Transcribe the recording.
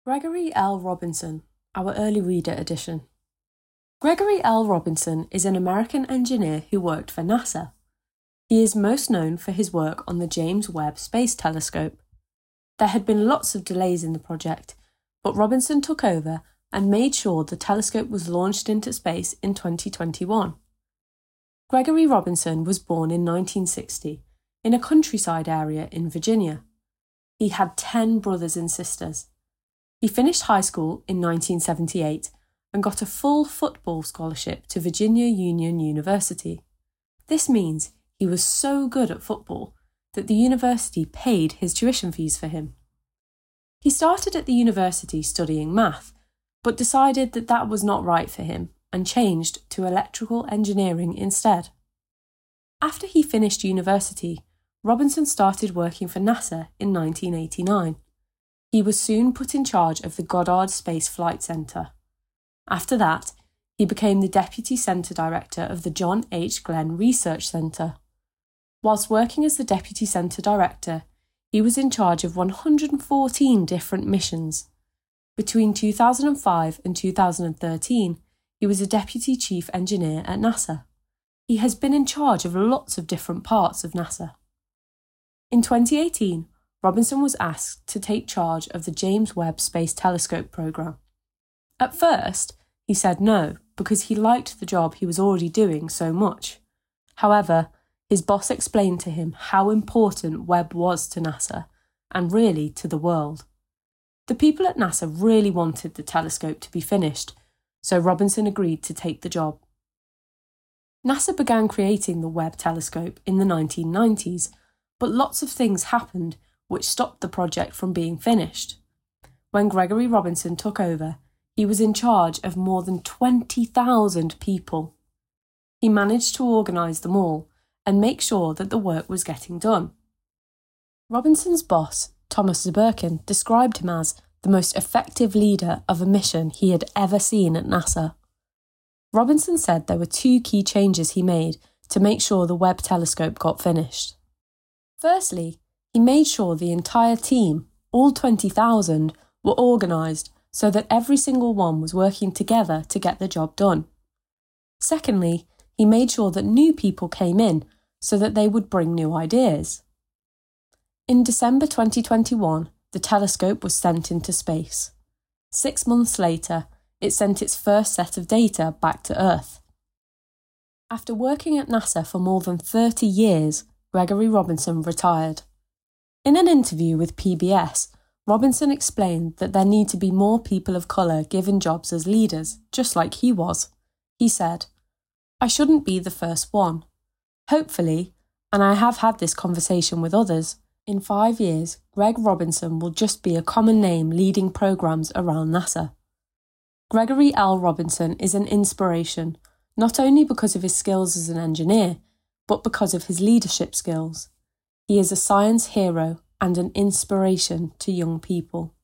Gregory L. Robinson, our early reader edition. Gregory L. Robinson is an American engineer who worked for NASA. He is most known for his work on the James Webb Space Telescope. There had been lots of delays in the project, but Robinson took over and made sure the telescope was launched into space in 2021. Gregory Robinson was born in 1960 in a countryside area in Virginia. He had 10 brothers and sisters. He finished high school in 1978 and got a full football scholarship to Virginia Union University. This means he was so good at football that the university paid his tuition fees for him. He started at the university studying math, but decided that that was not right for him and changed to electrical engineering instead. After he finished university, Robinson started working for NASA in 1989. He was soon put in charge of the Goddard Space Flight Center. After that, he became the Deputy Center Director of the John H. Glenn Research Center. Whilst working as the Deputy Center Director, he was in charge of 114 different missions. Between 2005 and 2013, he was a Deputy Chief Engineer at NASA. He has been in charge of lots of different parts of NASA. In 2018, Robinson was asked to take charge of the James Webb Space Telescope program. At first, he said no because he liked the job he was already doing so much. However, his boss explained to him how important Webb was to NASA and really to the world. The people at NASA really wanted the telescope to be finished, so Robinson agreed to take the job. NASA began creating the Webb telescope in the 1990s, but lots of things happened which stopped the project from being finished. When Gregory Robinson took over, he was in charge of more than 20,000 people. He managed to organise them all and make sure that the work was getting done. Robinson's boss, Thomas Zurbuchen, described him as the most effective leader of a mission he had ever seen at NASA. Robinson said there were 2 key changes he made to make sure the Webb telescope got finished. Firstly, he made sure the entire team, all 20,000, were organised so that every single one was working together to get the job done. Secondly, he made sure that new people came in so that they would bring new ideas. In December 2021, the telescope was sent into space. 6 months later, it sent its first set of data back to Earth. After working at NASA for more than 30 years, Gregory Robinson retired. In an interview with PBS, Robinson explained that there need to be more people of colour given jobs as leaders, just like he was. He said, "I shouldn't be the first one. Hopefully, and I have had this conversation with others, in 5 years, Greg Robinson will just be a common name leading programmes around NASA." Gregory L. Robinson is an inspiration, not only because of his skills as an engineer, but because of his leadership skills. He is a science hero and an inspiration to young people.